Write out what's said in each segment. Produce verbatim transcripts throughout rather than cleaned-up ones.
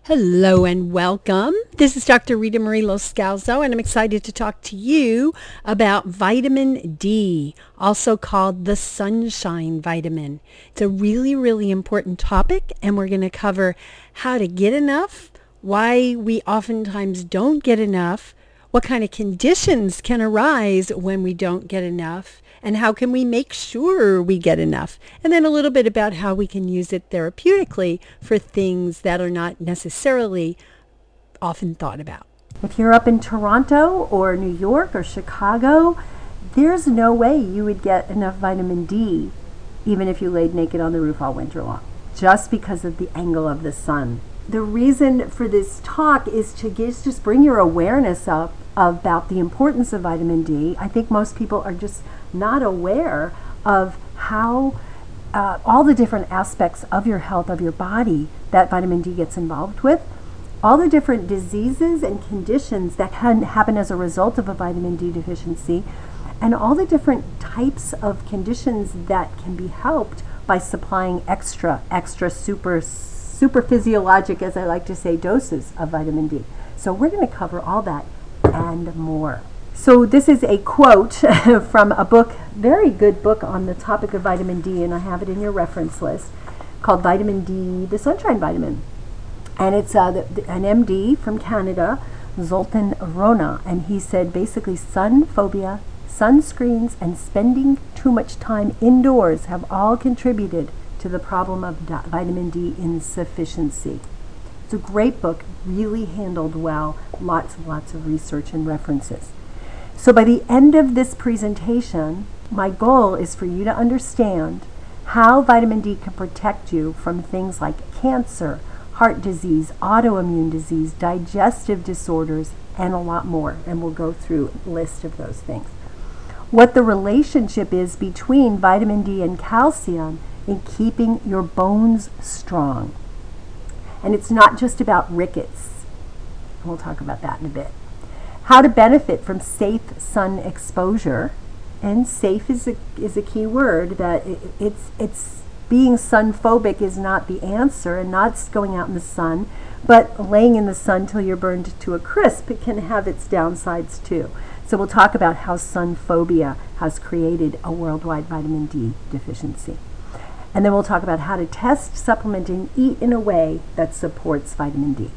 Hello and welcome. This is Doctor Rita Marie Loscalzo, and I'm excited to talk to you about vitamin D, also called the sunshine vitamin. It's a really, really important topic, and we're going to cover how to get enough, why we oftentimes don't get enough, what kind of conditions can arise when we don't get enough, and how can we make sure we get enough? And then a little bit about how we can use it therapeutically for things that are not necessarily often thought about. If you're up in Toronto or New York or Chicago, there's no way you would get enough vitamin D even if you laid naked on the roof all winter long, just because of the angle of the sun. The reason for this talk is to just, just bring your awareness up about the importance of vitamin D. I think most people are just not aware of how uh, all the different aspects of your health, of your body, that vitamin D gets involved with, all the different diseases and conditions that can happen as a result of a vitamin D deficiency, and all the different types of conditions that can be helped by supplying extra, extra super, super physiologic, as I like to say, doses of vitamin D. So we're going to cover all that and more. So this is a quote from a book, very good book on the topic of vitamin D, and I have it in your reference list, called Vitamin D, the Sunshine Vitamin. And it's uh, the, the, an M D from Canada, Zoltan Rona, and he said basically sun phobia, sunscreens, and spending too much time indoors have all contributed to the problem of di- vitamin D insufficiency. It's a great book, really handled well, lots and lots of research and references. So by the end of this presentation, my goal is for you to understand how vitamin D can protect you from things like cancer, heart disease, autoimmune disease, digestive disorders, and a lot more. And we'll go through a list of those things. What the relationship is between vitamin D and calcium in keeping your bones strong. And it's not just about rickets. We'll talk about that in a bit. How to benefit from safe sun exposure. And safe is a, is a key word. That it, it's, it's being sun phobic is not the answer, and not going out in the sun, but laying in the sun till you're burned to a crisp. It can have its downsides too. So we'll talk about how sun phobia has created a worldwide vitamin D deficiency. And then we'll talk about how to test, supplement, and eat in a way that supports vitamin D.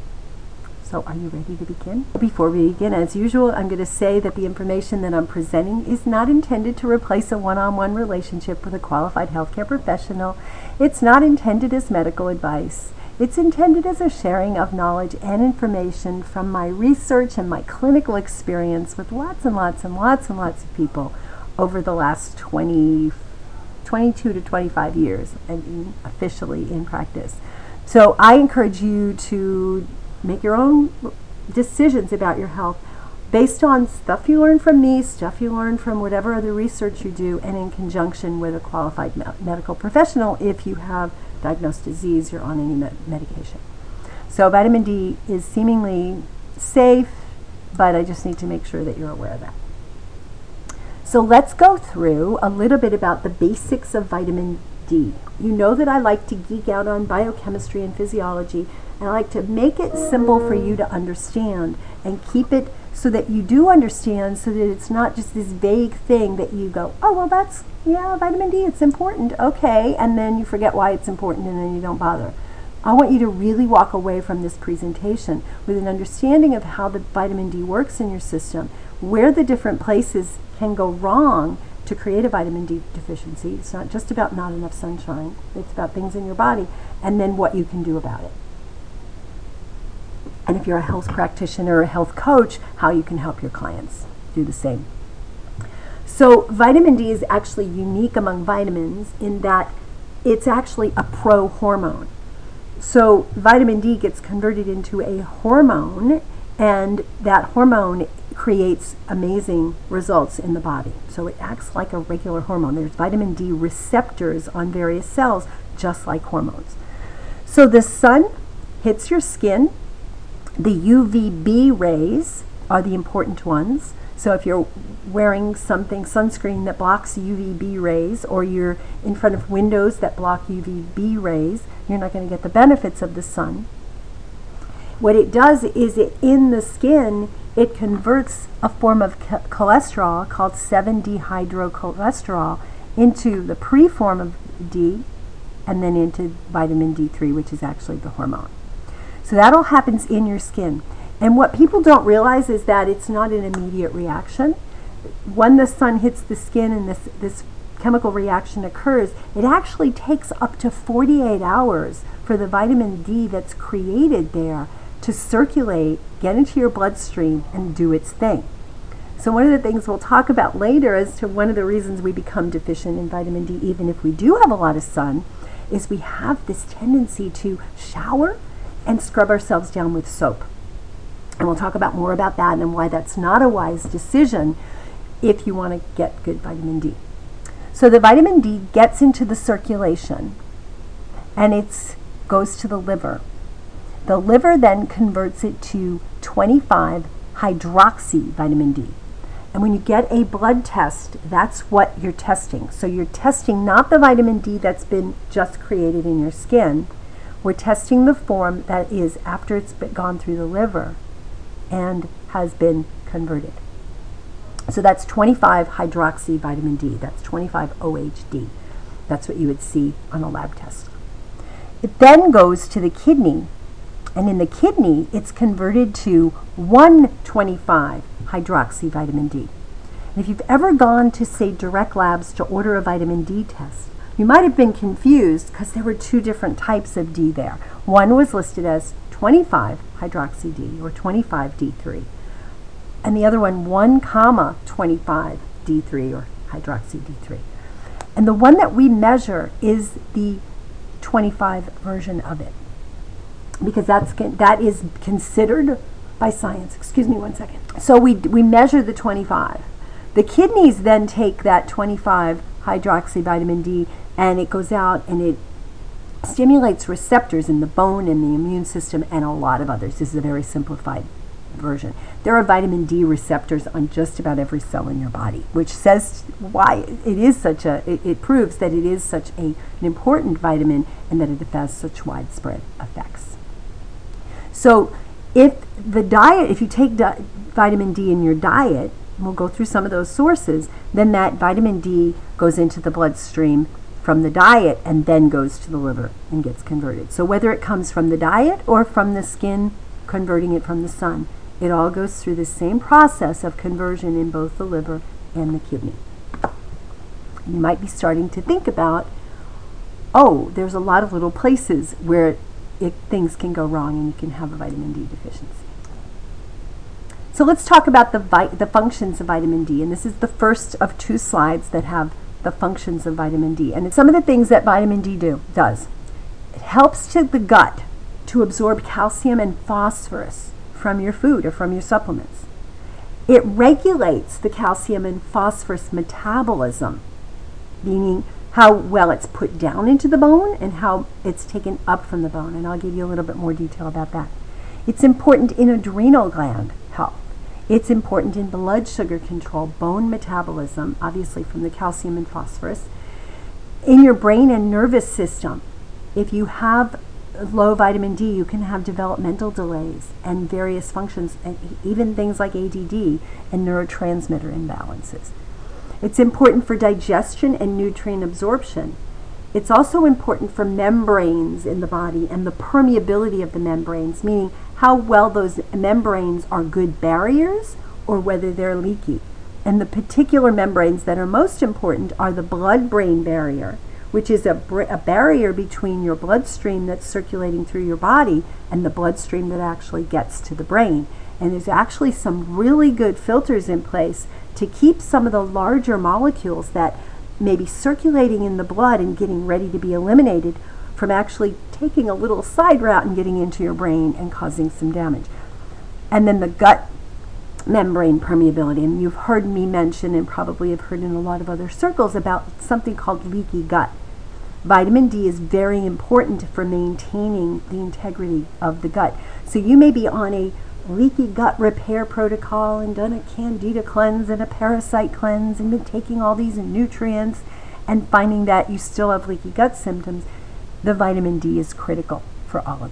So are you ready to begin? Before we begin, as usual, I'm going to say that the information that I'm presenting is not intended to replace a one-on-one relationship with a qualified healthcare professional. It's not intended as medical advice. It's intended as a sharing of knowledge and information from my research and my clinical experience with lots and lots and lots and lots of people over the last twenty, twenty-two to twenty-five years, and officially in practice. So I encourage you to make your own decisions about your health based on stuff you learn from me, stuff you learn from whatever other research you do, and in conjunction with a qualified me- medical professional if you have diagnosed disease, you're on any med- medication. So vitamin D is seemingly safe, but I just need to make sure that you're aware of that. So let's go through a little bit about the basics of vitamin D. You know that I like to geek out on biochemistry and physiology, and I like to make it simple for you to understand and keep it so that you do understand, so that it's not just this vague thing that you go, oh, well, that's, yeah, vitamin D, it's important, okay, and then you forget why it's important and then you don't bother. I want you to really walk away from this presentation with an understanding of how the vitamin D works in your system, where the different places can go wrong to create a vitamin D deficiency. It's not just about not enough sunshine, it's about things in your body, and then what you can do about it. And if you're a health practitioner or a health coach, how you can help your clients do the same. So vitamin D is actually unique among vitamins in that it's actually a pro-hormone. So vitamin D gets converted into a hormone, and that hormone creates amazing results in the body. So it acts like a regular hormone. There's vitamin D receptors on various cells, just like hormones. So the sun hits your skin. The U V B rays are the important ones. So if you're wearing something, sunscreen that blocks U V B rays, or you're in front of windows that block U V B rays, you're not going to get the benefits of the sun. What it does is it in the skin, it converts a form of cho- cholesterol called seven dehydrocholesterol into the pre-form of D and then into vitamin D three, which is actually the hormone. So that all happens in your skin. And what people don't realize is that it's not an immediate reaction. When the sun hits the skin and this, this chemical reaction occurs, it actually takes up to forty-eight hours for the vitamin D that's created there to circulate, get into your bloodstream, and do its thing. So one of the things we'll talk about later as to one of the reasons we become deficient in vitamin D, even if we do have a lot of sun, is we have this tendency to shower and scrub ourselves down with soap. And we'll talk about more about that and why that's not a wise decision if you want to get good vitamin D. So the vitamin D gets into the circulation and it goes to the liver. The liver then converts it to twenty-five hydroxy vitamin D. And when you get a blood test, that's what you're testing. So you're testing not the vitamin D that's been just created in your skin. We're testing the form that is after it's been gone through the liver and has been converted. So that's twenty-five hydroxy vitamin D. That's twenty-five O H D. That's what you would see on a lab test. It then goes to the kidney. And in the kidney, it's converted to one hundred twenty-five hydroxy vitamin D. And if you've ever gone to, say, Direct Labs to order a vitamin D test, you might have been confused because there were two different types of D there. One was listed as twenty-five hydroxy D or twenty-five D three. And the other one, one comma twenty-five D three or hydroxy D three. And the one that we measure is the twenty-five version of it, because that's that is considered by science. Excuse me one second. So we we measure the twenty-five. The kidneys then take that twenty-five hydroxy vitamin D and it goes out and it stimulates receptors in the bone and the immune system and a lot of others. This is a very simplified version. There are vitamin D receptors on just about every cell in your body, which says why it is such a, it, it proves that it is such a, an important vitamin and that it has such widespread effects. So if the diet, if you take di- vitamin D in your diet, we'll go through some of those sources, then that vitamin D goes into the bloodstream from the diet and then goes to the liver and gets converted. So whether it comes from the diet or from the skin converting it from the sun, it all goes through the same process of conversion in both the liver and the kidney. You might be starting to think about, oh, there's a lot of little places where it, things can go wrong and you can have a vitamin D deficiency. So let's talk about the, vi- the functions of vitamin D. And this is the first of two slides that have the functions of vitamin D. And it's some of the things that vitamin D do does. It helps to the gut to absorb calcium and phosphorus from your food or from your supplements. It regulates the calcium and phosphorus metabolism, meaning how well it's put down into the bone and how it's taken up from the bone. And I'll give you a little bit more detail about that. It's important in adrenal gland health. It's important in blood sugar control, bone metabolism, obviously from the calcium and phosphorus. In your brain and nervous system, if you have low vitamin D, you can have developmental delays and various functions, and even things like A D D and neurotransmitter imbalances. It's important for digestion and nutrient absorption. It's also important for membranes in the body and the permeability of the membranes, meaning how well those membranes are good barriers or whether they're leaky. And the particular membranes that are most important are the blood-brain barrier, which is a, br- a barrier between your bloodstream that's circulating through your body and the bloodstream that actually gets to the brain. And there's actually some really good filters in place to keep some of the larger molecules that may be circulating in the blood and getting ready to be eliminated from actually taking a little side route and getting into your brain and causing some damage. And then the gut membrane permeability. And you've heard me mention and probably have heard in a lot of other circles about something called leaky gut. Vitamin D is very important for maintaining the integrity of the gut. So you may be on a leaky gut repair protocol and done a candida cleanse and a parasite cleanse and been taking all these nutrients and finding that you still have leaky gut symptoms. The vitamin D is critical for all of that.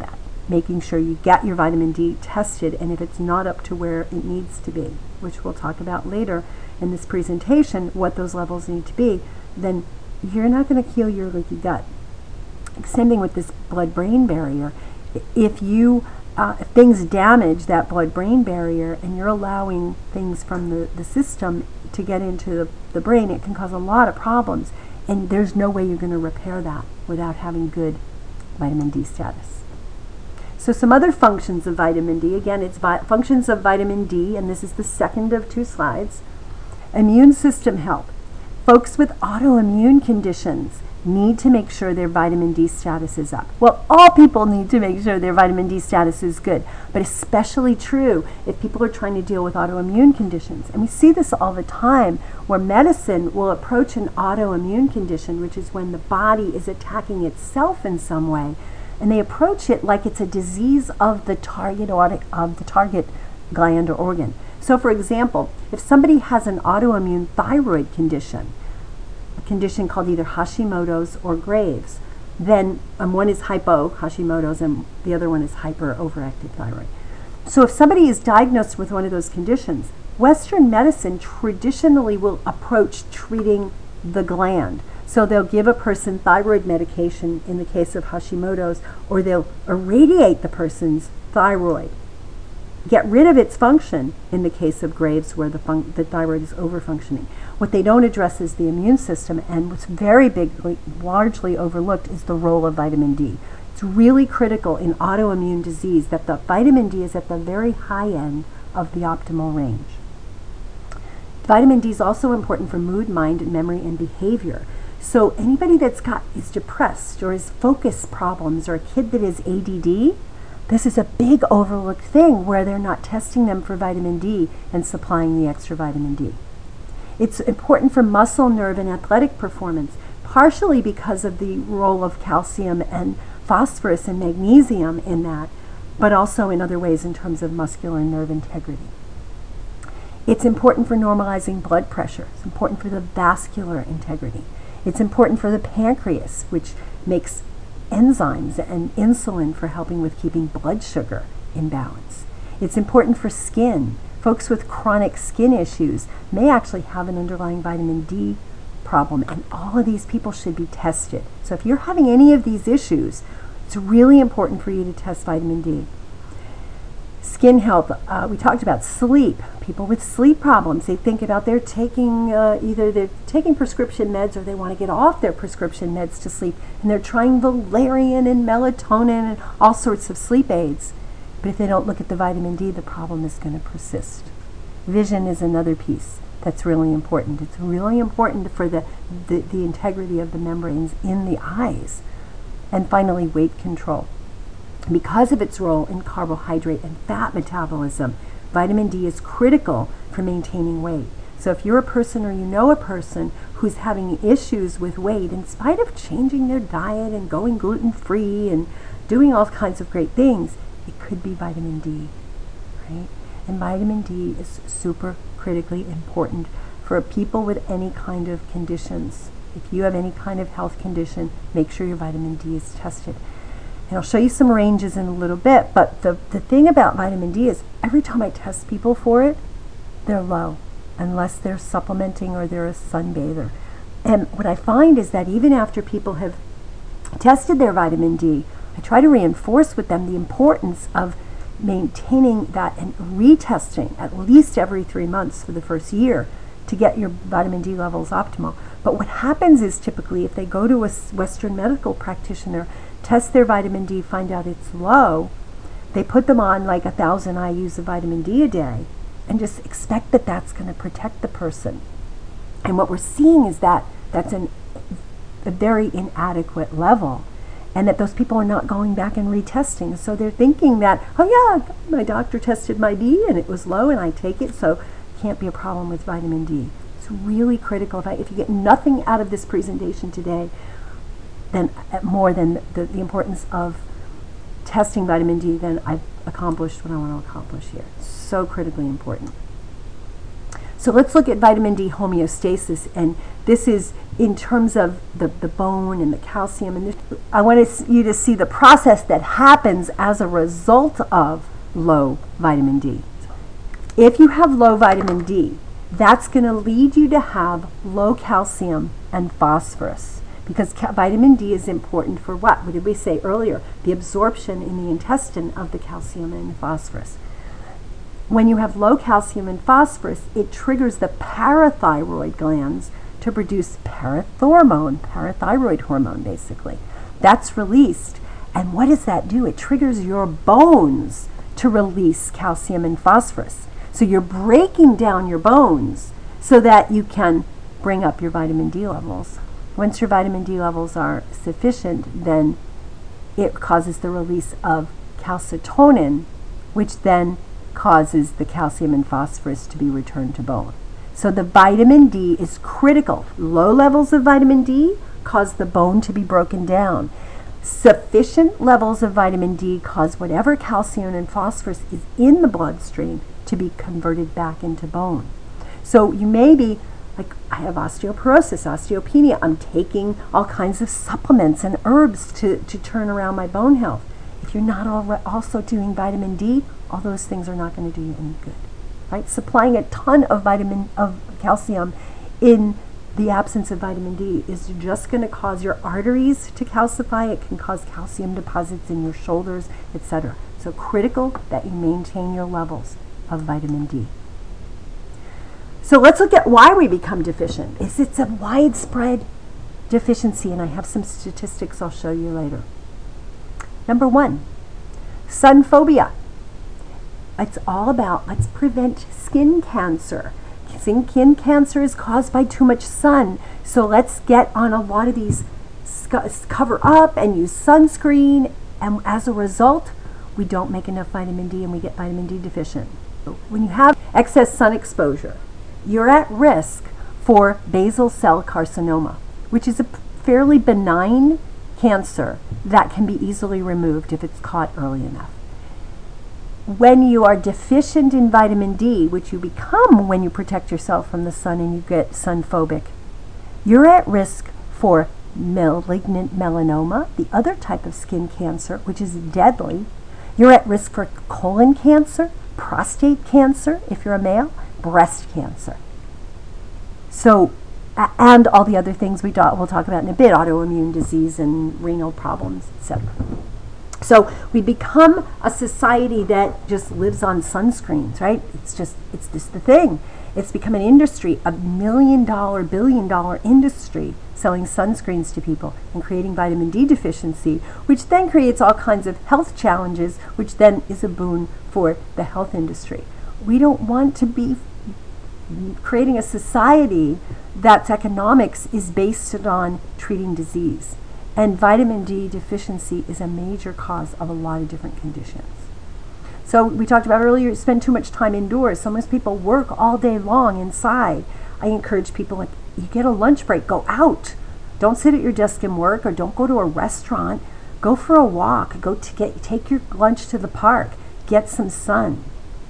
making sure you get your vitamin D tested, and if it's not up to where it needs to be, which we'll talk about later in this presentation, what those levels need to be, then you're not going to heal your leaky gut. Same thing with this blood-brain barrier. If you uh, if things damage that blood-brain barrier and you're allowing things from the, the system to get into the, the brain, it can cause a lot of problems, and there's no way you're going to repair that without having good vitamin D status. So some other functions of vitamin D, again, it's vi- functions of vitamin D, and this is the second of two slides. Immune system health. Folks with autoimmune conditions need to make sure their vitamin D status is up. Well, all people need to make sure their vitamin D status is good, but especially true if people are trying to deal with autoimmune conditions. And we see this all the time, where medicine will approach an autoimmune condition, which is when the body is attacking itself in some way, and they approach it like it's a disease of the target or of the target gland or organ. So for example, if somebody has an autoimmune thyroid condition, a condition called either Hashimoto's or Graves', then um, one is hypo, Hashimoto's, and the other one is hyper, overactive thyroid. So if somebody is diagnosed with one of those conditions, Western medicine traditionally will approach treating the gland. So they'll give a person thyroid medication in the case of Hashimoto's, or they'll irradiate the person's thyroid, get rid of its function in the case of Graves', where the, fun- the thyroid is overfunctioning. What they don't address is the immune system, and what's very big, largely overlooked, is the role of vitamin D. It's really critical in autoimmune disease that the vitamin D is at the very high end of the optimal range. Vitamin D is also important for mood, mind, memory, and behavior. So anybody that's got is depressed or has focus problems, or a kid that is A D D, this is a big overlooked thing where they're not testing them for vitamin D and supplying the extra vitamin D. It's important for muscle, nerve, and athletic performance, partially because of the role of calcium and phosphorus and magnesium in that, but also in other ways in terms of muscular and nerve integrity. It's important for normalizing blood pressure. It's important for the vascular integrity. It's important for the pancreas, which makes enzymes and insulin for helping with keeping blood sugar in balance. It's important for skin. Folks with chronic skin issues may actually have an underlying vitamin D problem, and all of these people should be tested. So if you're having any of these issues, it's really important for you to test vitamin D. Skin health, uh, we talked about sleep. People with sleep problems, they think about they're taking, uh, either they're taking prescription meds or they want to get off their prescription meds to sleep, and they're trying valerian and melatonin and all sorts of sleep aids. But if they don't look at the vitamin D, the problem is going to persist. Vision is another piece that's really important. It's really important for the, the, the integrity of the membranes in the eyes. And finally, weight control. Because of its role in carbohydrate and fat metabolism, vitamin D is critical for maintaining weight. So if you're a person or you know a person who's having issues with weight, in spite of changing their diet and going gluten-free and doing all kinds of great things, it could be vitamin D, right? And vitamin D is super critically important for people with any kind of conditions. If you have any kind of health condition, make sure your vitamin D is tested. And I'll show you some ranges in a little bit, but the, the thing about vitamin D is every time I test people for it, they're low, unless they're supplementing or they're a sunbather. And what I find is that even after people have tested their vitamin D, I try to reinforce with them the importance of maintaining that and retesting at least every three months for the first year to get your vitamin D levels optimal. But what happens is typically if they go to a Western medical practitioner, test their vitamin D, find out it's low, they put them on like a thousand I U's of vitamin D a day and just expect that that's going to protect the person. And what we're seeing is that that's an, a very inadequate level, and that those people are not going back and retesting. So they're thinking that, oh yeah, my doctor tested my D and it was low and I take it, so it can't be a problem with vitamin D. It's really critical. If, I, if you get nothing out of this presentation today, then more than the, the importance of testing vitamin D, then I've accomplished what I want to accomplish here. So critically important. So let's look at vitamin D homeostasis, and this is in terms of the, the bone and the calcium. And this, I want you to see the process that happens as a result of low vitamin D. If you have low vitamin D, that's going to lead you to have low calcium and phosphorus, because ca- vitamin D is important for what? What did we say earlier? The absorption in the intestine of the calcium and phosphorus. When you have low calcium and phosphorus, it triggers the parathyroid glands to produce parathormone, parathyroid hormone basically. That's released. And what does that do? It triggers your bones to release calcium and phosphorus. So you're breaking down your bones so that you can bring up your vitamin D levels. Once your vitamin D levels are sufficient, then it causes the release of calcitonin, which then causes the calcium and phosphorus to be returned to bone. So the vitamin D is critical. Low levels of vitamin D cause the bone to be broken down. Sufficient levels of vitamin D cause whatever calcium and phosphorus is in the bloodstream to be converted back into bone. So you may be like, I have osteoporosis, osteopenia. I'm taking all kinds of supplements and herbs to, to turn around my bone health. If you're not al- also doing vitamin D, all those things are not going to do you any good, right? Supplying a ton of vitamin of calcium in the absence of vitamin D is just going to cause your arteries to calcify. It can cause calcium deposits in your shoulders, et cetera. So critical that you maintain your levels of vitamin D. So let's look at why we become deficient. Is it's a widespread deficiency, and I have some statistics I'll show you later. Number one, sun phobia. It's all about let's prevent skin cancer. Skin cancer is caused by too much sun. So let's get on a lot of these, cover up and use sunscreen. And as a result, we don't make enough vitamin D and we get vitamin D deficient. When you have excess sun exposure, you're at risk for basal cell carcinoma, which is a fairly benign cancer that can be easily removed if it's caught early enough. When you are deficient in vitamin D, which you become when you protect yourself from the sun and you get sun phobic, you're at risk for malignant melanoma, the other type of skin cancer, which is deadly. You're at risk for colon cancer, prostate cancer, if you're a male, breast cancer. So, uh, and all the other things we do, we'll talk about in a bit, autoimmune disease and renal problems, et cetera. So we become a society that just lives on sunscreens, right? It's just, it's just the thing. It's become an industry, a million dollar, billion dollar industry selling sunscreens to people and creating vitamin D deficiency, which then creates all kinds of health challenges, which then is a boon for the health industry. We don't want to be creating a society that's economics is based on treating disease. And vitamin D deficiency is a major cause of a lot of different conditions. So we talked about earlier, you spend too much time indoors. So most people work all day long inside. I encourage people, like, you get a lunch break, go out. Don't sit at your desk and work, or don't go to a restaurant. Go for a walk. Go to get take your lunch to the park. Get some sun.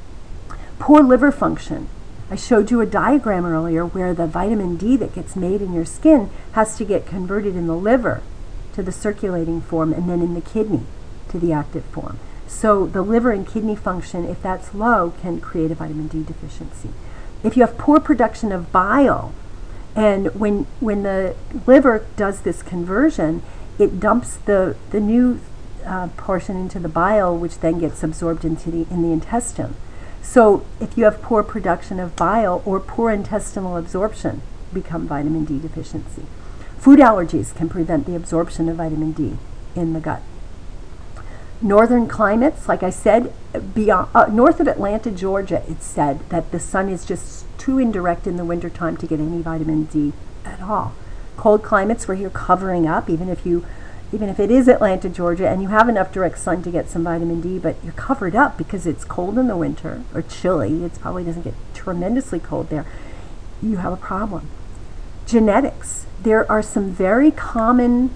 Poor liver function. I showed you a diagram earlier where the vitamin D that gets made in your skin has to get converted in the liver to the circulating form, and then in the kidney to the active form. So the liver and kidney function, if that's low, can create a vitamin D deficiency. If you have poor production of bile, and when when the liver does this conversion, it dumps the the new uh, portion into the bile, which then gets absorbed into the in the intestine. So if you have poor production of bile or poor intestinal absorption, become vitamin D deficiency. Food allergies can prevent the absorption of vitamin D in the gut. Northern climates, like I said, beyond, uh, north of Atlanta, Georgia, it's said that the sun is just too indirect in the wintertime to get any vitamin D at all. Cold climates where you're covering up, even if you, even if it is Atlanta, Georgia, and you have enough direct sun to get some vitamin D, but you're covered up because it's cold in the winter, or chilly, it probably doesn't get tremendously cold there, you have a problem. Genetics. There are some very common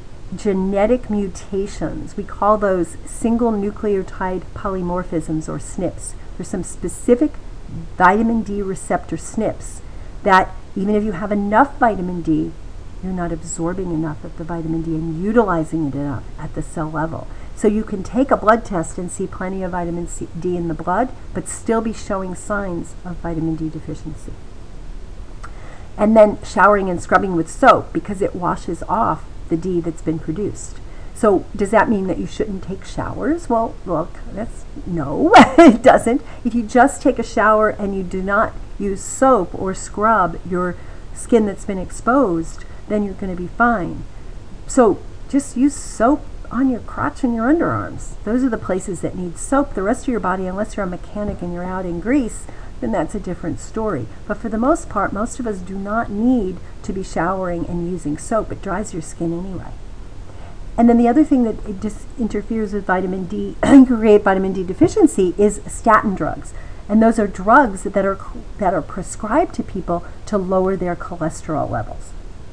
genetic mutations. We call those single nucleotide polymorphisms, or S N Ps. There's some specific vitamin D receptor S N Ps, that even if you have enough vitamin D, you're not absorbing enough of the vitamin D and utilizing it enough at the cell level. So you can take a blood test and see plenty of vitamin C, D in the blood, but still be showing signs of vitamin D deficiency. And then showering and scrubbing with soap, because it washes off the D that's been produced. So does that mean that you shouldn't take showers? Well, look, that's no, it doesn't. If you just take a shower and you do not use soap or scrub your skin that's been exposed, then you're going to be fine. So just use soap on your crotch and your underarms. Those are the places that need soap. The rest of your body, unless you're a mechanic and you're out in Greece, then that's a different story. But for the most part, most of us do not need to be showering and using soap. It dries your skin anyway. And then the other thing that it just interferes with vitamin D and create vitamin D deficiency is statin drugs. And those are drugs that are that are prescribed to people to lower their cholesterol levels.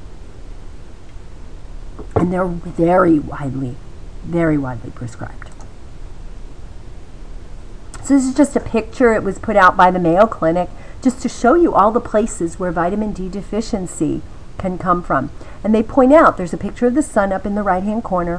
And they're very widely, very widely prescribed. So this is just a picture. It was put out by the Mayo Clinic just to show you all the places where vitamin D deficiency can come from. And they point out, there's a picture of the sun up in the right-hand corner,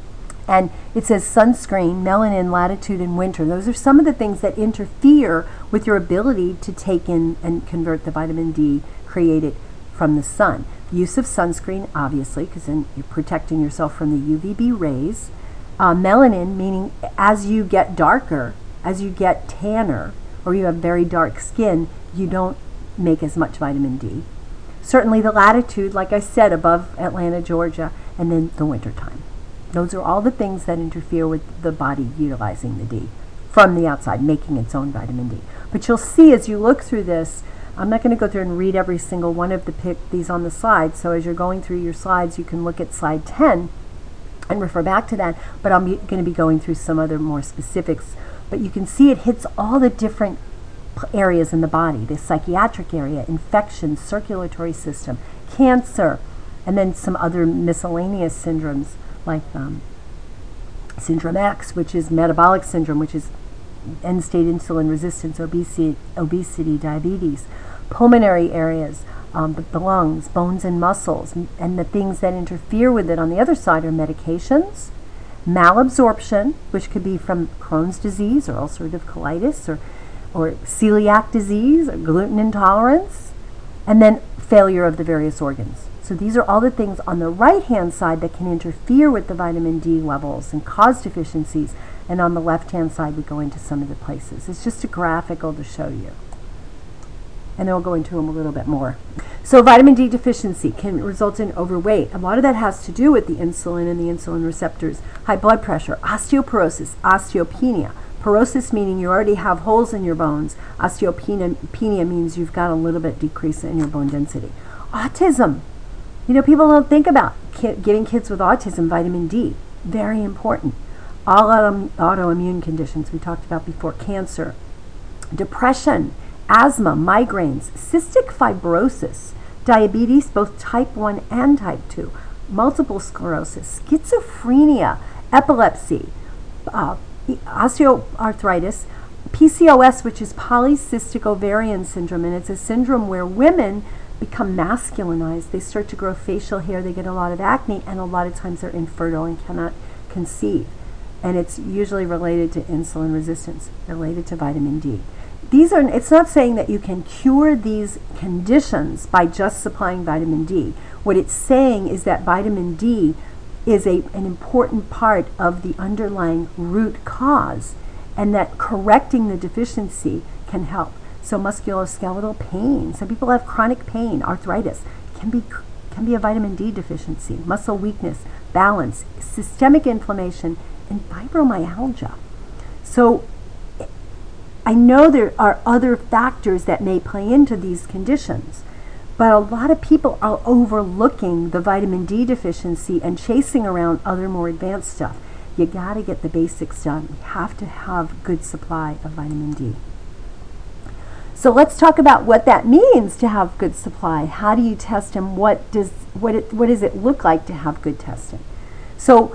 and it says sunscreen, melanin, latitude, and winter. Those are some of the things that interfere with your ability to take in and convert the vitamin D created from the sun. Use of sunscreen, obviously, because then you're protecting yourself from the U V B rays. Uh, melanin, meaning as you get darker, as you get tanner, or you have very dark skin, you don't make as much vitamin D. Certainly the latitude, like I said, above Atlanta, Georgia, and then the winter time. Those are all the things that interfere with the body utilizing the D from the outside, making its own vitamin D. But you'll see as you look through this, I'm not going to go through and read every single one of the pic these on the slides, so as you're going through your slides, you can look at slide ten and refer back to that, but I'm going to be going through some other more specifics. But you can see it hits all the different areas in the body, the psychiatric area, infections, circulatory system, cancer, and then some other miscellaneous syndromes like um, Syndrome X, which is metabolic syndrome, which is end-stage insulin resistance, obesity, obesity, diabetes, pulmonary areas, um, the, the lungs, bones and muscles, and the things that interfere with it on the other side are medications, malabsorption, which could be from Crohn's disease or ulcerative colitis or, or celiac disease or gluten intolerance, and then failure of the various organs. So these are all the things on the right-hand side that can interfere with the vitamin D levels and cause deficiencies. And on the left-hand side, we go into some of the places. It's just a graphical to show you. And then we'll go into them a little bit more. So vitamin D deficiency can result in overweight. A lot of that has to do with the insulin and the insulin receptors, high blood pressure, osteoporosis, osteopenia. Porosis meaning you already have holes in your bones. Osteopenia means you've got a little bit decrease in your bone density. Autism. You know, people don't think about ki- giving kids with autism vitamin D. Very important. All auto- autoimmune conditions we talked about before, cancer, depression, asthma, migraines, cystic fibrosis, diabetes, both type one and type two, multiple sclerosis, schizophrenia, epilepsy, uh, osteoarthritis, P C O S, which is polycystic ovarian syndrome, and it's a syndrome where women become masculinized. They start to grow facial hair, they get a lot of acne, and a lot of times they're infertile and cannot conceive. And it's usually related to insulin resistance, related to vitamin D. These are, it's not saying that you can cure these conditions by just supplying vitamin D. What it's saying is that vitamin D is a, an important part of the underlying root cause, and that correcting the deficiency can help. So musculoskeletal pain, some people have chronic pain, arthritis, can be can be a vitamin D deficiency, muscle weakness, balance, systemic inflammation, and fibromyalgia. So I know there are other factors that may play into these conditions, but a lot of people are overlooking the vitamin D deficiency and chasing around other more advanced stuff. You got to get the basics done. You have to have good supply of vitamin D. So let's talk about what that means to have good supply. How do you test and what does what it, what does it look like to have good testing? So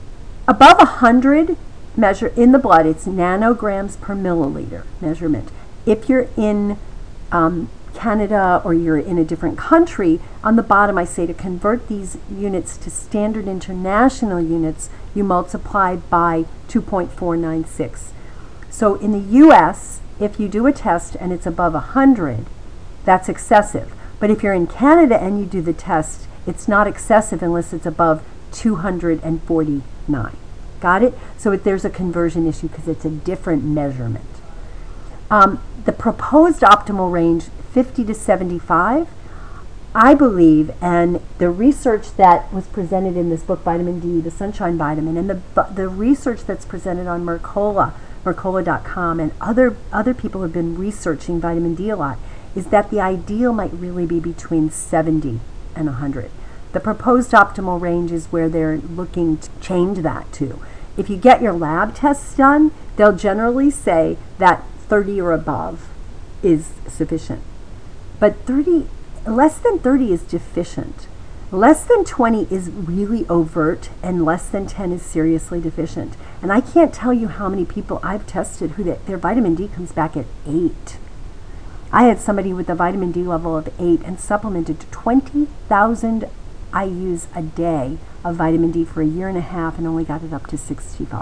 above one hundred measure in the blood, it's nanograms per milliliter measurement. If you're in um, Canada or you're in a different country, on the bottom I say to convert these units to standard international units, you multiply by two point four nine six. So in the U S, if you do a test and it's above one hundred, that's excessive. But if you're in Canada and you do the test, it's not excessive unless it's above two hundred forty-nine. Got it? So it, there's a conversion issue because it's a different measurement. Um, the proposed optimal range, fifty to seventy-five, I believe, and the research that was presented in this book, Vitamin D, the Sunshine Vitamin, and the the research that's presented on Mercola, Mercola dot com, and other other people have been researching vitamin D a lot, is that the ideal might really be between seventy and one hundred. The proposed optimal range is where they're looking to change that to. If you get your lab tests done, they'll generally say that thirty or above is sufficient. But thirty, less than thirty is deficient. Less than twenty is really overt, and less than ten is seriously deficient. And I can't tell you how many people I've tested who that their vitamin D comes back at eight. I had somebody with a vitamin D level of eight and supplemented to twenty thousand I U's a day of vitamin D for a year and a half and only got it up to sixty-five.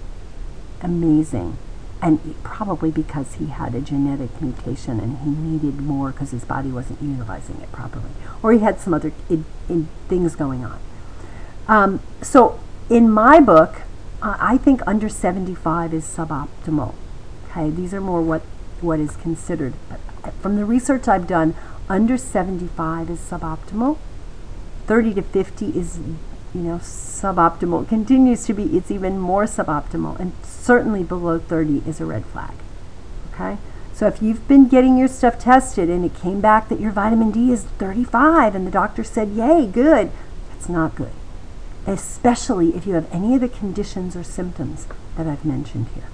Amazing. And probably because he had a genetic mutation and he needed more because his body wasn't utilizing it properly. Or he had some other in, in things going on. Um, so in my book, uh, I think under seventy-five is suboptimal. Okay, these are more what, what is considered. But from the research I've done, under seventy-five is suboptimal. thirty to fifty is, you know, suboptimal. It continues to be, it's even more suboptimal, and certainly below thirty is a red flag. Okay? So if you've been getting your stuff tested and it came back that your vitamin D is thirty-five and the doctor said, yay, good, that's not good. Especially if you have any of the conditions or symptoms that I've mentioned here.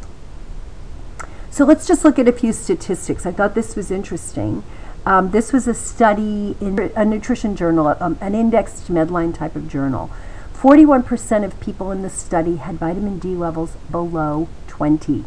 So let's just look at a few statistics. I thought this was interesting. Um, this was a study in a nutrition journal, um, an indexed Medline type of journal. forty-one percent of people in the study had vitamin D levels below twenty.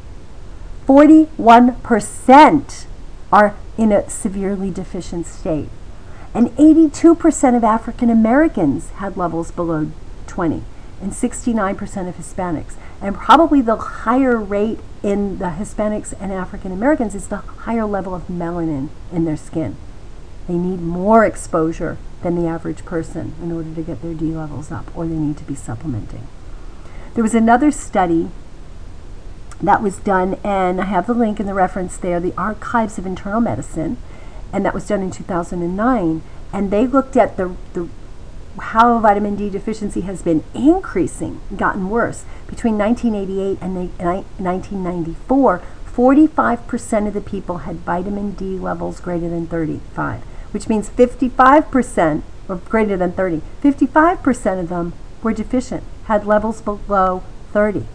forty-one percent are in a severely deficient state. And eighty-two percent of African Americans had levels below twenty, and sixty-nine percent of Hispanics. And probably the higher rate in the Hispanics and African Americans is the higher level of melanin in their skin. They need more exposure than the average person in order to get their D levels up, or they need to be supplementing. There was another study that was done, and I have the link in the reference there, the Archives of Internal Medicine, and that was done in two thousand nine, and they looked at the, the how vitamin D deficiency has been increasing, gotten worse. Between nineteen eighty-eight and nineteen ninety-four, forty-five percent of the people had vitamin D levels greater than thirty-five, which means fifty-five percent, or greater than thirty, fifty-five percent of them were deficient, had levels below thirty.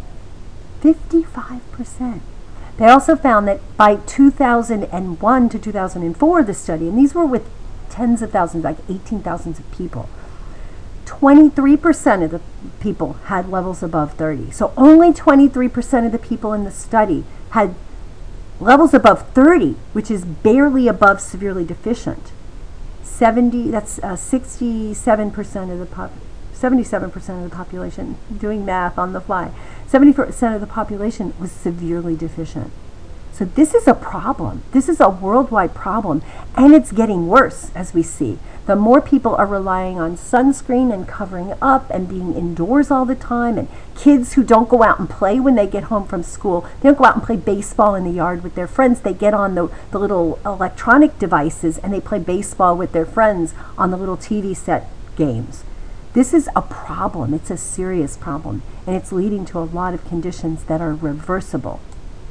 fifty-five percent. They also found that by two thousand one to two thousand four, the study, and these were with tens of thousands, like eighteen thousand of people, twenty-three percent of the people had levels above thirty. So only twenty-three percent of the people in the study had levels above thirty, which is barely above severely deficient. seventy, that's uh, sixty-seven percent of the pop, seventy-seven percent of the population, doing math on the fly, seventy percent of the population was severely deficient. So this is a problem. This is a worldwide problem, and it's getting worse, as we see. The more people are relying on sunscreen and covering up and being indoors all the time, and kids who don't go out and play when they get home from school, they don't go out and play baseball in the yard with their friends. They get on the, the little electronic devices and they play baseball with their friends on the little T V set games. This is a problem. It's a serious problem, and it's leading to a lot of conditions that are reversible.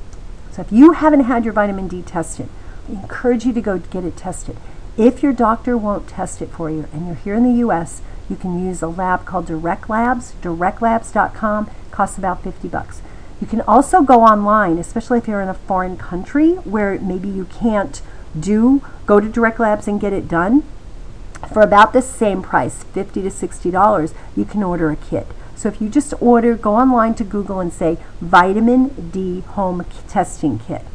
So if you haven't had your vitamin D tested, I encourage you to go get it tested. If your doctor won't test it for you and you're here in the U S, you can use a lab called Direct Labs, direct labs dot com. Costs about fifty bucks. You can also go online, especially if you're in a foreign country where maybe you can't do, go to Direct Labs and get it done. For about the same price, fifty to sixty dollars, you can order a kit. So if you just order, go online to Google and say Vitamin D Home Testing Kit.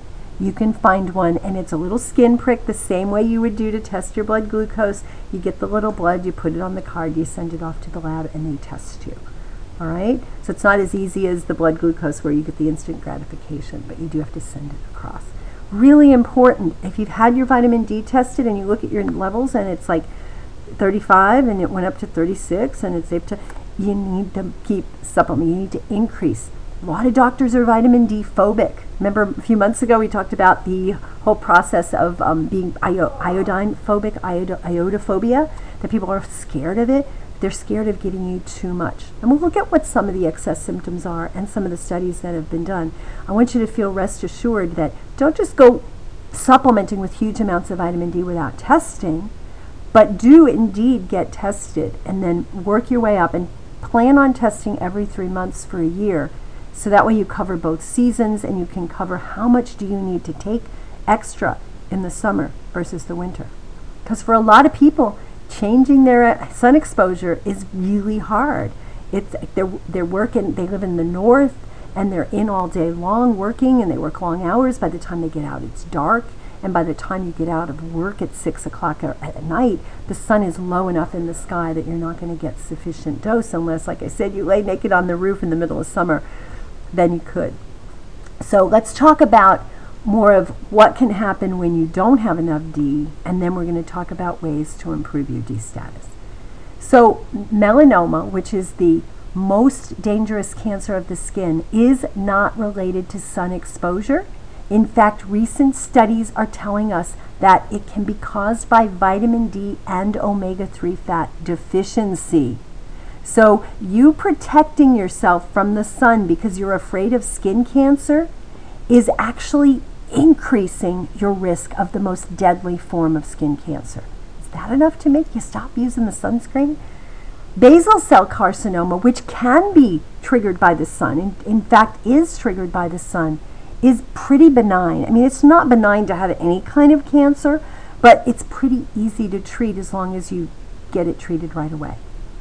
you can find one, and it's a little skin prick the same way you would do to test your blood glucose. You get the little blood, you put it on the card, you send it off to the lab, and they test you. All right? So it's not as easy as the blood glucose where you get the instant gratification, but you do have to send it across. Really important, if you've had your vitamin D tested and you look at your levels and it's like thirty-five and it went up to thirty-six and it's up to, you need to keep supplementing. You need to increase. A lot of doctors are vitamin D phobic. Remember a few months ago we talked about the whole process of um, being io- iodine phobic, iodo- iodophobia, that people are scared of it. They're scared of giving you too much. And we'll look at what some of the excess symptoms are and some of the studies that have been done. I want you to feel rest assured that don't just go supplementing with huge amounts of vitamin D without testing, but do indeed get tested and then work your way up and plan on testing every three months for a year. So that way you cover both seasons and you can cover how much do you need to take extra in the summer versus the winter. Because for a lot of people, changing their sun exposure is really hard. It's they're they're working. They live in the north and they're in all day long working, and they work long hours. By the time they get out, it's dark, and by the time you get out of work at six o'clock at night, the sun is low enough in the sky that you're not going to get sufficient dose unless, like I said, you lay naked on the roof in the middle of summer. Then you could. So let's talk about more of what can happen when you don't have enough D, and then we're going to talk about ways to improve your D status. So melanoma, which is the most dangerous cancer of the skin, is not related to sun exposure. In fact, recent studies are telling us that it can be caused by vitamin D and omega three fat deficiency. So you protecting yourself from the sun because you're afraid of skin cancer is actually increasing your risk of the most deadly form of skin cancer. Is that enough to make you stop using the sunscreen? Basal cell carcinoma, which can be triggered by the sun, in, in fact is triggered by the sun, is pretty benign. I mean, it's not benign to have any kind of cancer, but it's pretty easy to treat as long as you get it treated right away.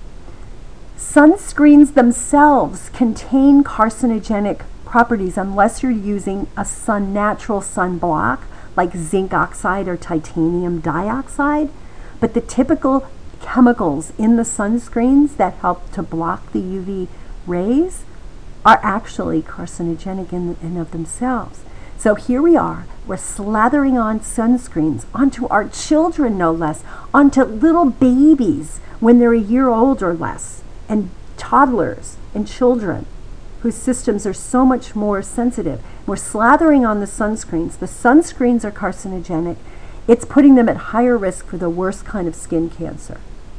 Sunscreens themselves contain carcinogenic properties unless you're using a sun natural sunblock like zinc oxide or titanium dioxide. But the typical chemicals in the sunscreens that help to block the U V rays are actually carcinogenic in and of themselves. So here we are, we're slathering on sunscreens onto our children, no less, onto little babies when they're a year old or less, and toddlers and children whose systems are so much more sensitive. We're slathering on the sunscreens. The sunscreens are carcinogenic. It's putting them at higher risk for the worst kind of skin cancer.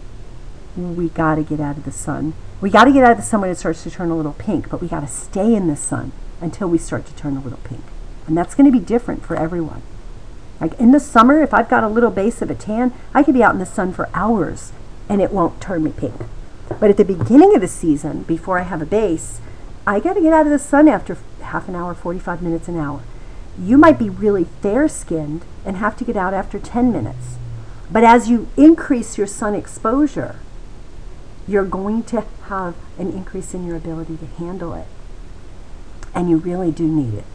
We got to get out of the sun. We got to get out of the sun when it starts to turn a little pink, but we got to stay in the sun until we start to turn a little pink. And that's going to be different for everyone. Like in the summer, if I've got a little base of a tan, I could be out in the sun for hours and it won't turn me pink. But at the beginning of the season, before I have a base, I got to get out of the sun after half an hour, forty-five minutes, an hour. You might be really fair-skinned and have to get out after ten minutes. But as you increase your sun exposure, you're going to have an increase in your ability to handle it. And you really do need it.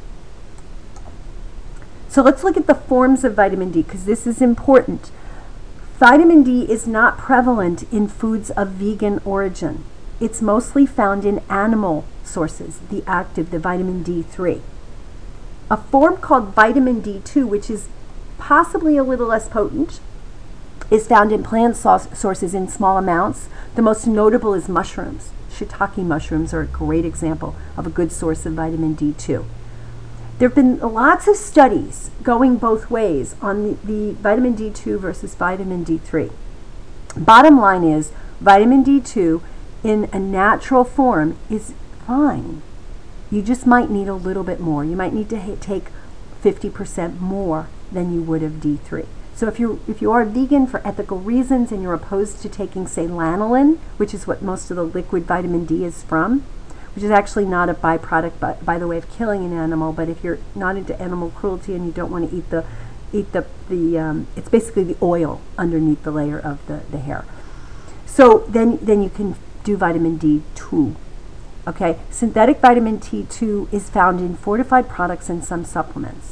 So let's look at the forms of vitamin D, because this is important. Vitamin D is not prevalent in foods of vegan origin. It's mostly found in animal sources, the active, the vitamin D three. A form called vitamin D two, which is possibly a little less potent, is found in plant sources in small amounts. The most notable is mushrooms. Shiitake mushrooms are a great example of a good source of vitamin D two. There have been lots of studies going both ways on the, the vitamin D two versus vitamin D three. Bottom line is, vitamin D two in a natural form is fine. You just might need a little bit more. You might need to ha- take fifty percent more than you would of D three. So if you if you are vegan for ethical reasons and you're opposed to taking, say, lanolin, which is what most of the liquid vitamin D is from, which is actually not a byproduct, by, by the way, of killing an animal, but if you're not into animal cruelty and you don't want to eat the, eat the, the um, it's basically the oil underneath the layer of the, the hair. So then, then you can do vitamin D two. Okay, synthetic vitamin D two is found in fortified products and some supplements.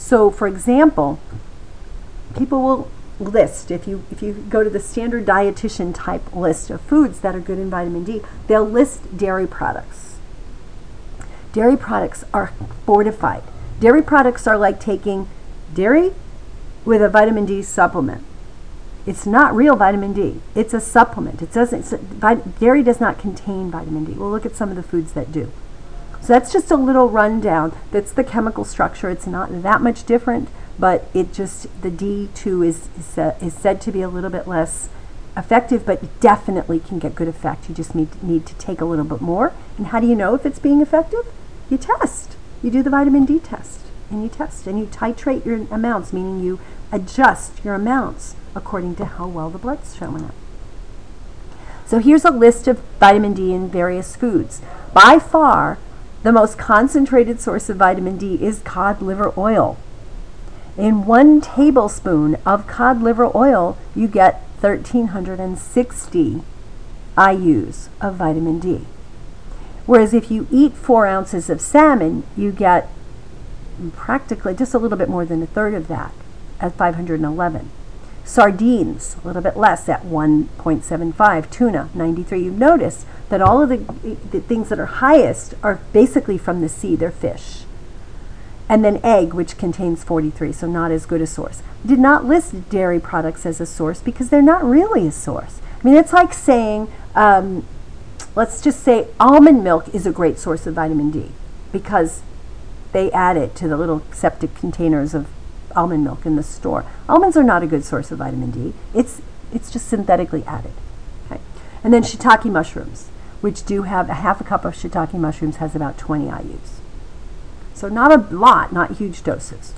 So, for example, people will list, if you if you go to the standard dietitian type list of foods that are good in vitamin D, they'll list dairy products. Dairy products are fortified. Dairy products are like taking dairy with a vitamin D supplement. It's not real vitamin D. It's a supplement. It doesn't. It's a, dairy does not contain vitamin D. We'll look at some of the foods that do. So that's just a little rundown. That's the chemical structure. It's not that much different, but it just, the D two is is, uh, is said to be a little bit less effective, but it definitely can get good effect. You just need, need to take a little bit more. And how do you know if it's being effective? You test. You do the vitamin D test, and you test, and you titrate your amounts, meaning you adjust your amounts according to how well the blood's showing up. So here's a list of vitamin D in various foods. By far, the most concentrated source of vitamin D is cod liver oil. In one tablespoon of cod liver oil, you get one thousand three hundred sixty I U's of vitamin D. Whereas if you eat four ounces of salmon, you get practically just a little bit more than a third of that at five hundred eleven. Sardines, a little bit less at one point seven five. Tuna, ninety-three. You notice that all of the, the things that are highest are basically from the sea, they're fish. And then egg, which contains forty-three, so not as good a source. I did not list dairy products as a source because they're not really a source. I mean, it's like saying, um, let's just say almond milk is a great source of vitamin D because they add it to the little septic containers of almond milk in the store. Almonds are not a good source of vitamin D. It's it's just synthetically added. Okay. And then shiitake mushrooms, which do have a half a cup of shiitake mushrooms has about twenty I U's. So not a lot, not huge doses.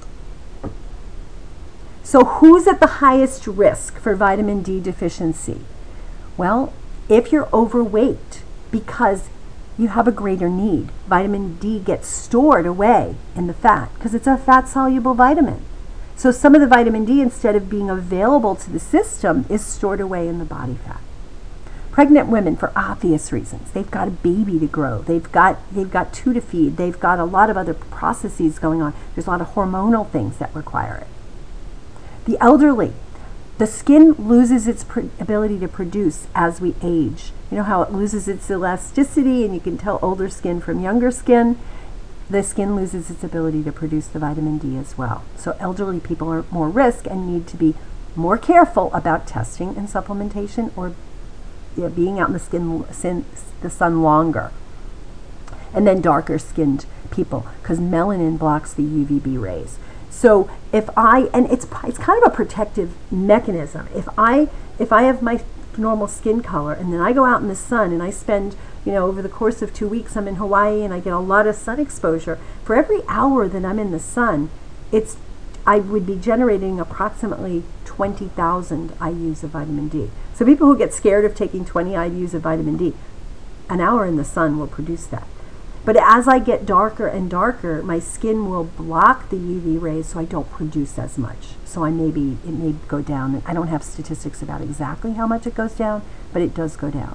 So who's at the highest risk for vitamin D deficiency? Well, if you're overweight, because you have a greater need. Vitamin D gets stored away in the fat because it's a fat-soluble vitamin. So some of the vitamin D, instead of being available to the system, is stored away in the body fat. Pregnant women, for obvious reasons, they've got a baby to grow. They've got they've got two to feed. They've got a lot of other processes going on. There's a lot of hormonal things that require it. The elderly, the skin loses its pr- ability to produce as we age. You know how it loses its elasticity, and you can tell older skin from younger skin. The skin loses its ability to produce the vitamin D as well. So elderly people are more risk and need to be more careful about testing and supplementation, or you know, being out in the skin, sin, the sun longer. And then darker skinned people, because melanin blocks the U V B rays. So if I, and it's it's kind of a protective mechanism. If I if I have my normal skin color and then I go out in the sun and I spend, you know, over the course of two weeks I'm in Hawaii and I get a lot of sun exposure, for every hour that I'm in the sun, it's I would be generating approximately twenty thousand I U's of vitamin D. So people who get scared of taking twenty I U's of vitamin D, an hour in the sun will produce that. But as I get darker and darker, my skin will block the U V rays, so I don't produce as much. So I may be, it may go down. I don't have statistics about exactly how much it goes down, but it does go down.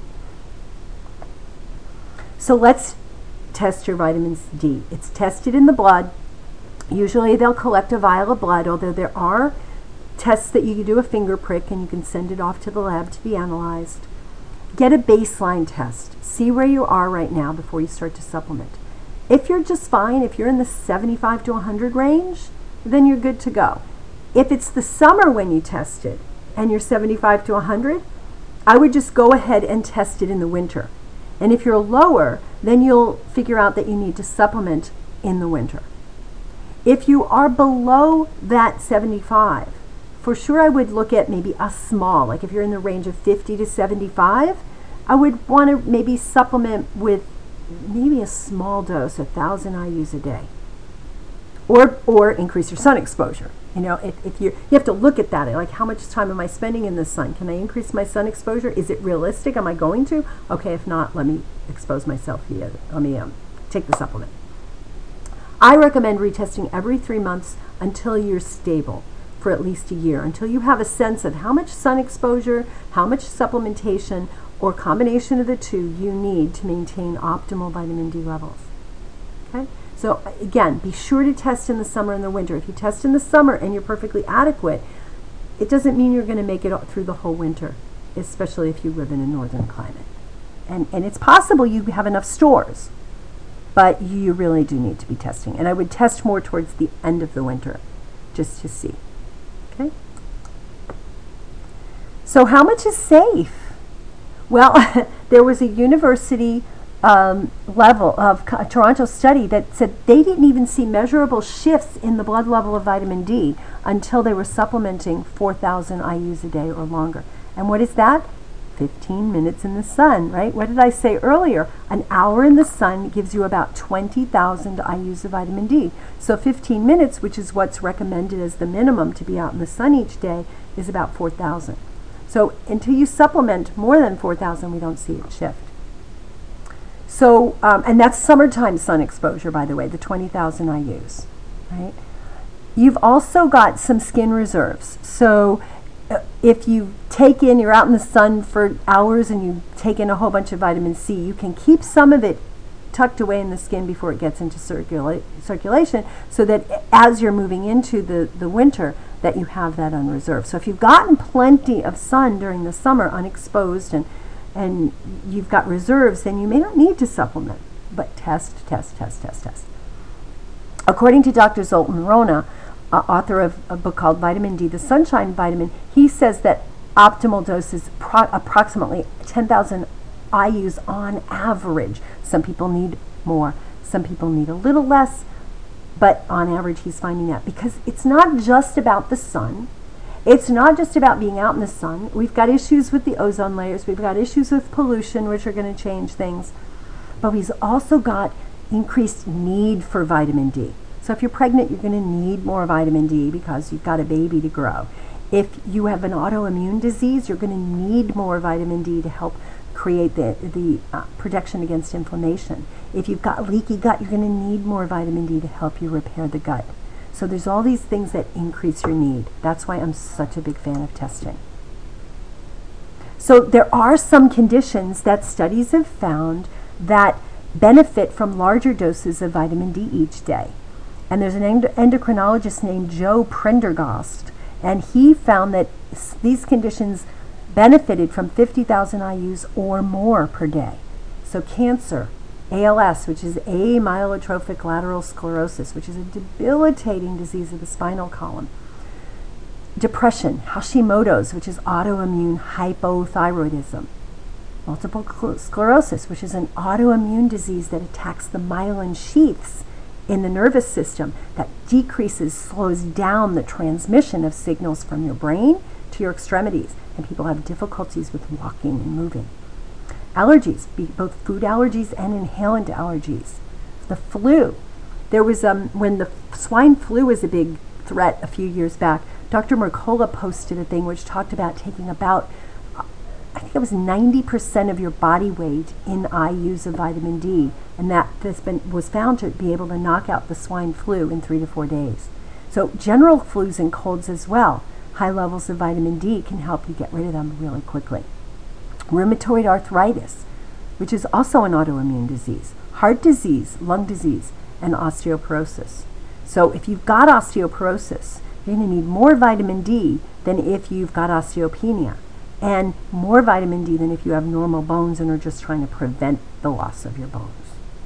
So let's test your vitamin D. It's tested in the blood. Usually they'll collect a vial of blood, although there are tests that you can do a finger prick and you can send it off to the lab to be analyzed. Get a baseline test. See where you are right now before you start to supplement. If you're just fine, if you're in the seventy-five to one hundred range, then you're good to go. If it's the summer when you test it and you're seventy-five to one hundred, I would just go ahead and test it in the winter. And if you're lower, then you'll figure out that you need to supplement in the winter. If you are below that seventy-five, for sure I would look at maybe a small, like if you're in the range of fifty to seventy-five, I would want to maybe supplement with maybe a small dose, one thousand I U's a day. Or or increase your sun exposure. You know, if, if you you have to look at that, like how much time am I spending in the sun? Can I increase my sun exposure? Is it realistic? Am I going to? Okay, if not, let me expose myself here. Let me um, take the supplement. I recommend retesting every three months until you're stable for at least a year, until you have a sense of how much sun exposure, how much supplementation, or combination of the two you need to maintain optimal vitamin D levels. Okay? So again, be sure to test in the summer and the winter. If you test in the summer and you're perfectly adequate, it doesn't mean you're going to make it through the whole winter, especially if you live in a northern climate. And, and it's possible you have enough stores, but you really do need to be testing. And I would test more towards the end of the winter just to see. Okay? So how much is safe? Well, there was a university um, level of a Toronto study that said they didn't even see measurable shifts in the blood level of vitamin D until they were supplementing four thousand I U's a day or longer. And what is that? fifteen minutes in the sun, right? What did I say earlier? An hour in the sun gives you about twenty thousand I U's of vitamin D. So fifteen minutes, which is what's recommended as the minimum to be out in the sun each day, is about four thousand. So until you supplement more than four thousand, we don't see it shift. So, um, and that's summertime sun exposure, by the way, the twenty thousand I U's, right? You've also got some skin reserves. So uh, if you take in, you're out in the sun for hours and you take in a whole bunch of vitamin C, you can keep some of it tucked away in the skin before it gets into circula circulation so that as you're moving into the, the winter, that you have that on reserve. So if you've gotten plenty of sun during the summer unexposed and and you've got reserves, then you may not need to supplement, but test, test, test, test, test. According to Doctor Zoltan Rona, uh, author of a book called Vitamin D, the Sunshine Vitamin, he says that optimal dose is pro approximately ten thousand I U's on average. Some people need more, some people need a little less, but on average he's finding that because it's not just about the sun. It's not just about being out in the sun. We've got issues with the ozone layers. We've got issues with pollution, which are going to change things. But we've also got increased need for vitamin D. So if you're pregnant, you're going to need more vitamin D because you've got a baby to grow. If you have an autoimmune disease, you're going to need more vitamin D to help create the, the uh, protection against inflammation. If you've got leaky gut, you're going to need more vitamin D to help you repair the gut. So there's all these things that increase your need. That's why I'm such a big fan of testing. So there are some conditions that studies have found that benefit from larger doses of vitamin D each day. And there's an end endocrinologist named Joe Prendergast, and he found that these conditions benefited from fifty thousand I U's or more per day. So cancer, A L S, which is amyotrophic lateral sclerosis, which is a debilitating disease of the spinal column. Depression, Hashimoto's, which is autoimmune hypothyroidism. Multiple sclerosis, which is an autoimmune disease that attacks the myelin sheaths in the nervous system that decreases, slows down the transmission of signals from your brain to your extremities, and people have difficulties with walking and moving. Allergies, both food allergies and inhalant allergies. The flu. There was, um, when the swine flu was a big threat a few years back, Doctor Mercola posted a thing which talked about taking about, I think it was ninety percent of your body weight in I U's of vitamin D, and that has been, was found to be able to knock out the swine flu in three to four days. So general flus and colds as well, high levels of vitamin D can help you get rid of them really quickly. Rheumatoid arthritis, which is also an autoimmune disease, heart disease, lung disease, and osteoporosis. So if you've got osteoporosis, you're going to need more vitamin D than if you've got osteopenia, and more vitamin D than if you have normal bones and are just trying to prevent the loss of your bones.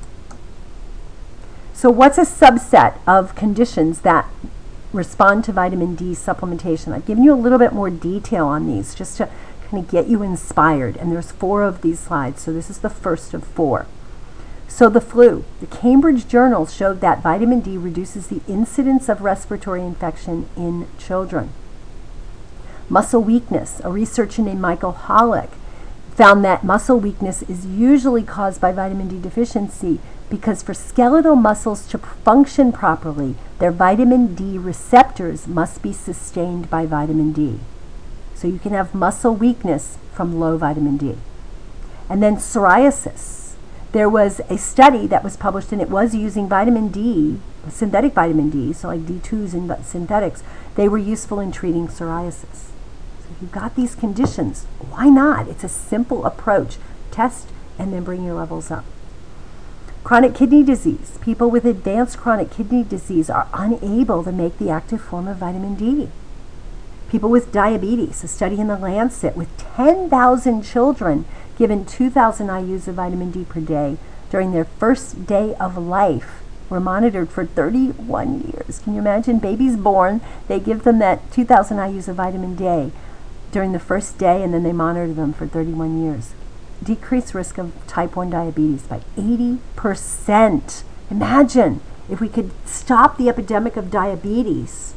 So what's a subset of conditions that respond to vitamin D supplementation? I've given you a little bit more detail on these just to kind of get you inspired, and there's four of these slides, so this is the first of four. So the flu. The Cambridge Journal showed that vitamin D reduces the incidence of respiratory infection in children. Muscle weakness. A researcher named Michael Hollick found that muscle weakness is usually caused by vitamin D deficiency because for skeletal muscles to function properly, their vitamin D receptors must be sustained by vitamin D. So you can have muscle weakness from low vitamin D. And then psoriasis. There was a study that was published, and it was using vitamin D, synthetic vitamin D, so like D twos and synthetics. They were useful in treating psoriasis. So if you've got these conditions, why not? It's a simple approach. Test and then bring your levels up. Chronic kidney disease. People with advanced chronic kidney disease are unable to make the active form of vitamin D. People with diabetes. A study in the Lancet with ten thousand children given two thousand I U's of vitamin D per day during their first day of life were monitored for thirty-one years. Can you imagine? Babies born, they give them that two thousand I U's of vitamin D during the first day, and then they monitor them for thirty-one years. Decreased risk of type one diabetes by eighty percent. Imagine if we could stop the epidemic of diabetes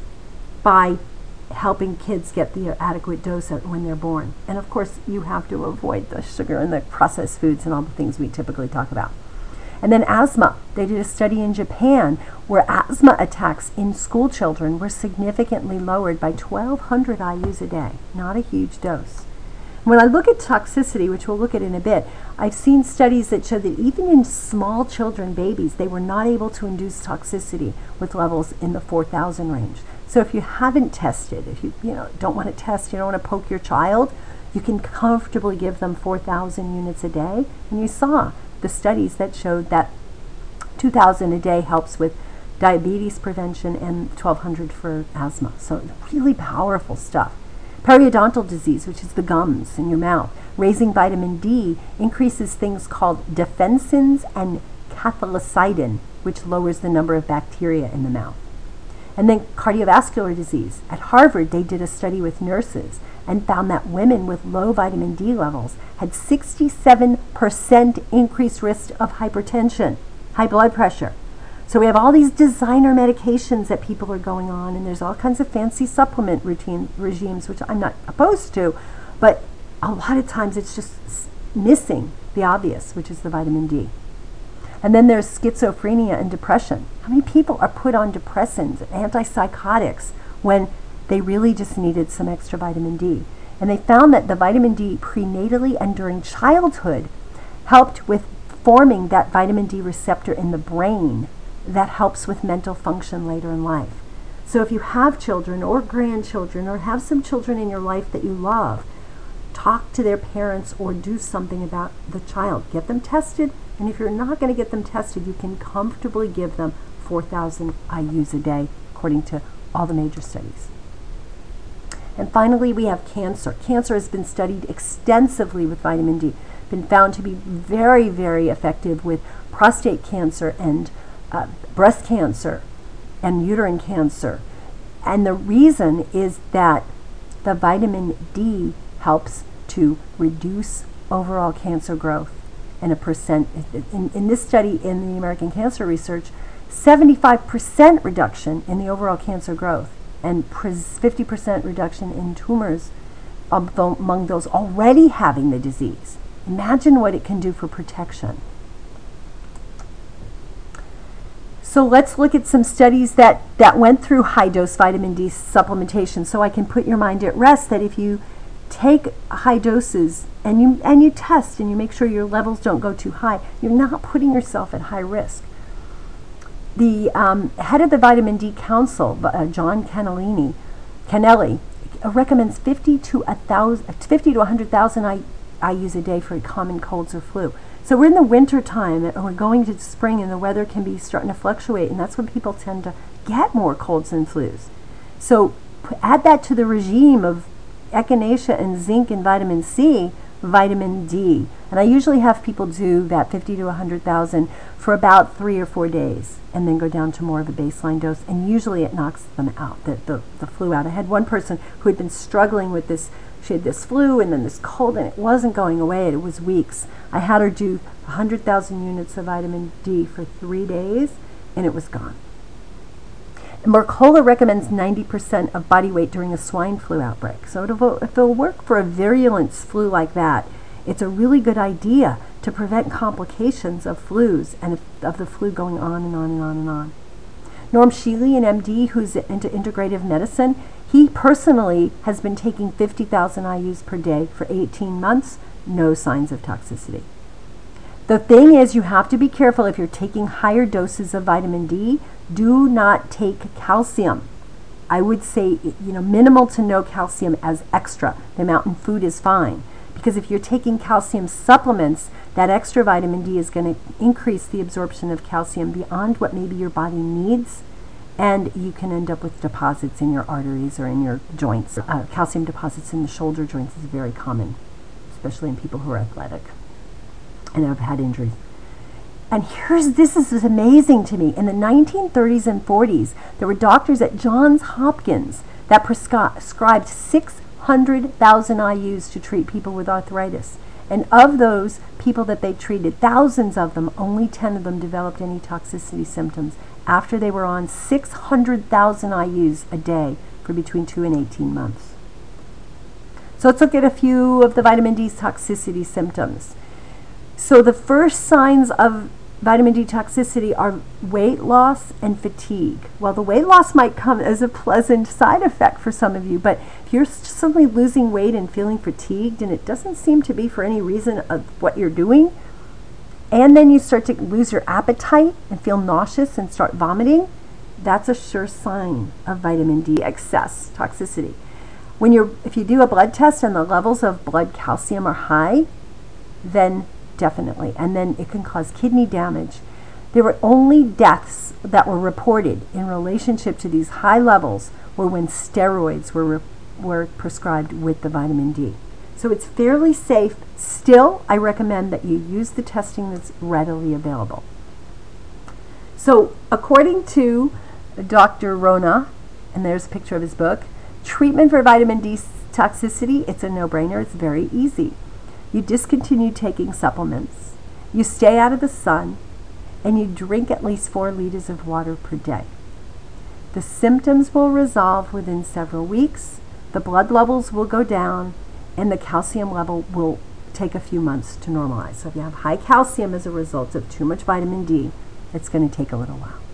by helping kids get the adequate dose when they're born. And of course, you have to avoid the sugar and the processed foods and all the things we typically talk about. And then asthma. They did a study in Japan where asthma attacks in school children were significantly lowered by twelve hundred I U's a day. Not a huge dose. When I look at toxicity, which we'll look at in a bit, I've seen studies that show that even in small children, babies, they were not able to induce toxicity with levels in the four thousand range. So if you haven't tested, if you, you know, don't want to test, you don't want to poke your child, you can comfortably give them four thousand units a day. And you saw the studies that showed that two thousand a day helps with diabetes prevention and twelve hundred for asthma. So really powerful stuff. Periodontal disease, which is the gums in your mouth. Raising vitamin D increases things called defensins and cathelicidin, which lowers the number of bacteria in the mouth. And then cardiovascular disease. At Harvard, they did a study with nurses and found that women with low vitamin D levels had sixty-seven percent increased risk of hypertension, high blood pressure. So we have all these designer medications that people are going on, and there's all kinds of fancy supplement routine regimes, which I'm not opposed to, but a lot of times it's just missing the obvious, which is the vitamin D. And then there's schizophrenia and depression. How many people are put on depressants and antipsychotics when they really just needed some extra vitamin D? And they found that the vitamin D prenatally and during childhood helped with forming that vitamin D receptor in the brain that helps with mental function later in life. So if you have children or grandchildren or have some children in your life that you love, talk to their parents or do something about the child. Get them tested, and if you're not going to get them tested, you can comfortably give them four thousand I U's a day, according to all the major studies. And finally, we have cancer. Cancer has been studied extensively with vitamin D, been found to be very, very effective with prostate cancer and uh, breast cancer and uterine cancer. And the reason is that the vitamin D helps to reduce overall cancer growth and a percent. In, in this study in the American Cancer Research, seventy-five percent reduction in the overall cancer growth and fifty percent reduction in tumors among those already having the disease. Imagine what it can do for protection. So let's look at some studies that, that went through high-dose vitamin D supplementation, so I can put your mind at rest that if you take high doses and you and you test and you make sure your levels don't go too high, you're not putting yourself at high risk. The um, head of the Vitamin D Council, uh, John Canelini, Canelli, uh, recommends fifty to a thousand, fifty to one hundred thousand I, I U's a day for common colds or flu. So we're in the winter time and we're going to spring, and the weather can be starting to fluctuate, and that's when people tend to get more colds and flus. So p- add that to the regime of echinacea and zinc and vitamin C, vitamin D. And I usually have people do that fifty to one hundred thousand for about three or four days and then go down to more of a baseline dose. And usually it knocks them out, the, the, the flu out. I had one person who had been struggling with this. She had this flu and then this cold, and it wasn't going away. It was weeks. I had her do one hundred thousand units of vitamin D for three days, and it was gone. Mercola recommends ninety percent of body weight during a swine flu outbreak. So it'll, if it'll work for a virulent flu like that, it's a really good idea to prevent complications of flus and of the flu going on and on and on and on. Norm Shealy, an M D who's into integrative medicine, he personally has been taking fifty thousand I U's per day for eighteen months, no signs of toxicity. The thing is, you have to be careful if you're taking higher doses of vitamin D. Do not take calcium. I would say, you know, minimal to no calcium as extra. The amount in food is fine. Because if you're taking calcium supplements, That extra vitamin D is going to increase the absorption of calcium beyond what maybe your body needs, and you can end up with deposits in your arteries or in your joints. Uh, calcium deposits in the shoulder joints is very common, especially in people who are athletic and have had injuries. And here's, this is amazing to me. In the nineteen thirties and forties, there were doctors at Johns Hopkins that prescribed six hundred thousand I U's to treat people with arthritis. And of those people that they treated, thousands of them, only ten of them developed any toxicity symptoms after they were on six hundred thousand I U's a day for between two and eighteen months. So let's look at a few of the vitamin D toxicity symptoms. So the first signs of vitamin D toxicity are weight loss and fatigue. Well, the weight loss might come as a pleasant side effect for some of you, but if you're suddenly losing weight and feeling fatigued, and it doesn't seem to be for any reason of what you're doing, and then you start to lose your appetite and feel nauseous and start vomiting, that's a sure sign of vitamin D excess toxicity. When you're, if you do a blood test and the levels of blood calcium are high, then definitely, and then it can cause kidney damage. There were only deaths that were reported in relationship to these high levels were when steroids were, were prescribed with the vitamin D. So it's fairly safe. Still, I recommend that you use the testing that's readily available. So according to Doctor Rona, and there's a picture of his book, treatment for vitamin D toxicity, it's a no-brainer. It's very easy. You discontinue taking supplements, you stay out of the sun, and you drink at least four liters of water per day. The symptoms will resolve within several weeks, the blood levels will go down, and the calcium level will take a few months to normalize. So if you have high calcium as a result of too much vitamin D, it's going to take a little while.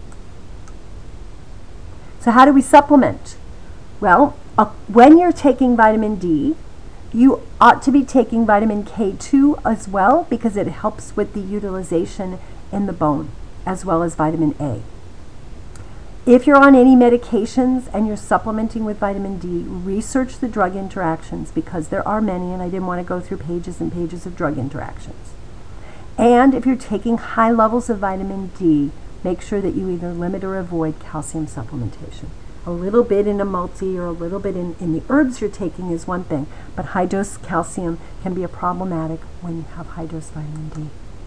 So how do we supplement? Well, uh, when you're taking vitamin D, you ought to be taking vitamin K two as well, because it helps with the utilization in the bone, as well as vitamin A. If you're on any medications and you're supplementing with vitamin D, research the drug interactions, because there are many, and I didn't want to go through pages and pages of drug interactions. And if you're taking high levels of vitamin D, make sure that you either limit or avoid calcium supplementation. A little bit in a multi or a little bit in, in the herbs you're taking is one thing, but high dose calcium can be a problematic when you have high dose vitamin D.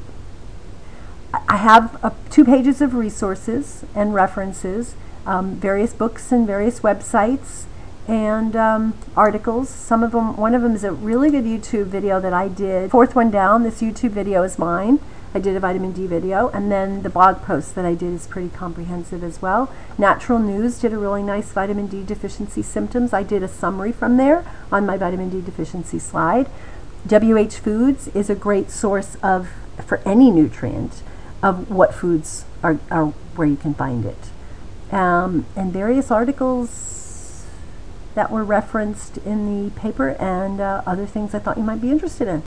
I have uh, two pages of resources and references, um, various books and various websites and um, articles. Some of them, one of them is a really good YouTube video that I did. Fourth one down, this YouTube video is mine. I did a vitamin D video, and then the blog post that I did is pretty comprehensive as well. Natural News did a really nice vitamin D deficiency symptoms. I did a summary from there on my vitamin D deficiency slide. W H Foods is a great source of, for any nutrient, of what foods are, are where you can find it. Um, and various articles that were referenced in the paper, and uh, other things I thought you might be interested in.